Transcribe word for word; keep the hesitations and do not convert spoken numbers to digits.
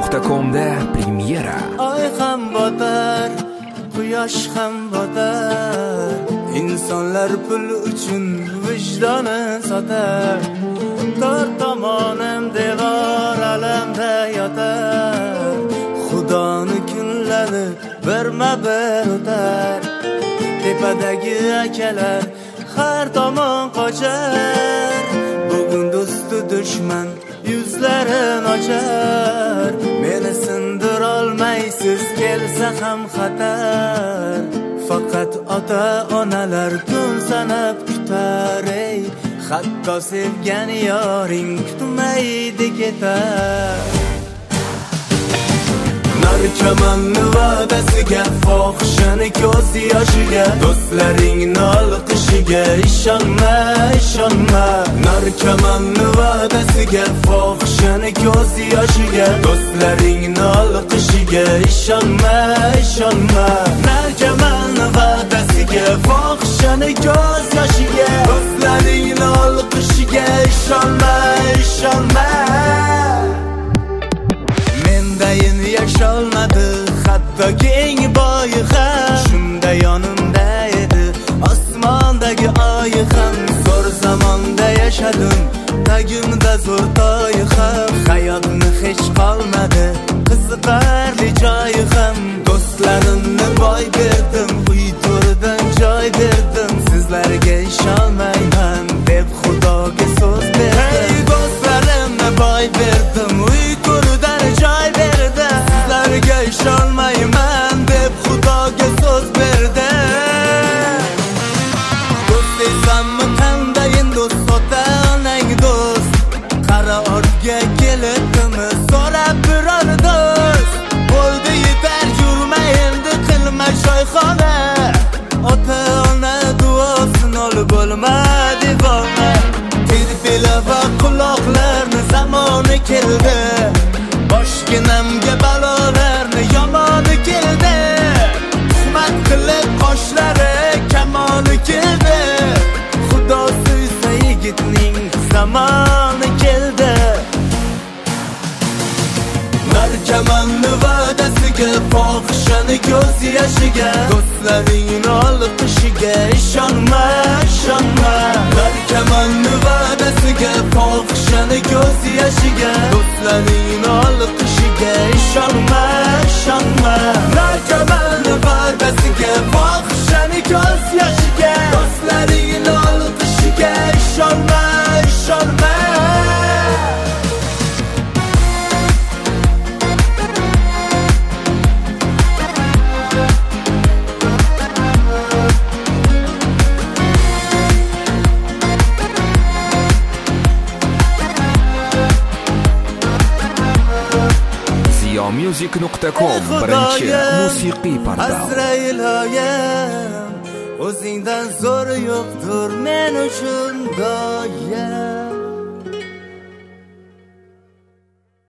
nuqta com da premyera. Oy ham botar, quyosh ham botar. İnsanlar pul uchun vijdoni sotar. To'rt tomonim devor alamda yotar. Xudoni kunlari birma bir o'tar. Tepadagi akalar har tomon qochar. Bugun do'stu dushman yuzlarin ochar. Meni sindir olmaysiz kelsa ham xatar. Faqat ota onalar kun sanab kutar. Ey hatto sevgan yoring kutmaydi ketar. Narkomanni va'dasiga, fohishani ko'z yoshiga, do'stlaringni olqishiga ishonma, ishonma. Narkomanni va'dasiga, fohishani ko'z yoshiga, do'stlaringni olqishiga ishonma, ishonma. Narkomanni va'dasiga, fohishani ko'z yoshiga, do'stlaringni olqishiga ishonma, ishonma. Mendayin yasholmadi hatto keng boyi ham. Shunda yonimda edi osmondagi oy ham. Zo'r zamonda yashadim, tagimda zo'r to'y ham. Hayotni hech qolmadi qiziqarli joyi ham. Do'stlarimni boy berdim, uy to'ridan joy berdim. Sizlarga ishonmayman deb xudoga so'z berdim. Hey do'stlarimni boy berdim, uy to'ridan joy berdim. Sizlarga ishonmayman deb xudoga so'z berdim. Do'st desammi qandayin do'st, ota onang do'st. Qara ortga keldimi so'rab biror do'st. Bo'ldi yetar yurma endi qilma shoyxona. Ota ona duosin ol bo'lma devona. Tirpila va quloqlarni zamoni keldi. Boshginamga balolarni yomoni keldi. Tuhmat qilib qoshlari kamoni keldi. Xudo suysa yigitning zamoni keldi. Narkomanni va'dasiga, fohishani ko'z yoshiga, do'stlaringni olqishiga ishonma, ishonma. Narkomanni va'dasiga, fohishani ko'z yoshiga, do'stlaringni olqishiga ishonma, ishonma. Narkomanni va'dasiga, fohishani ko'z yoshiga, do'stlaringni olqishiga ishonma, ishonma. music nuqta com birinchi musiqiy portal. Azrailoyim, o'zingdan zo'r yo'qdir men uchun doyim.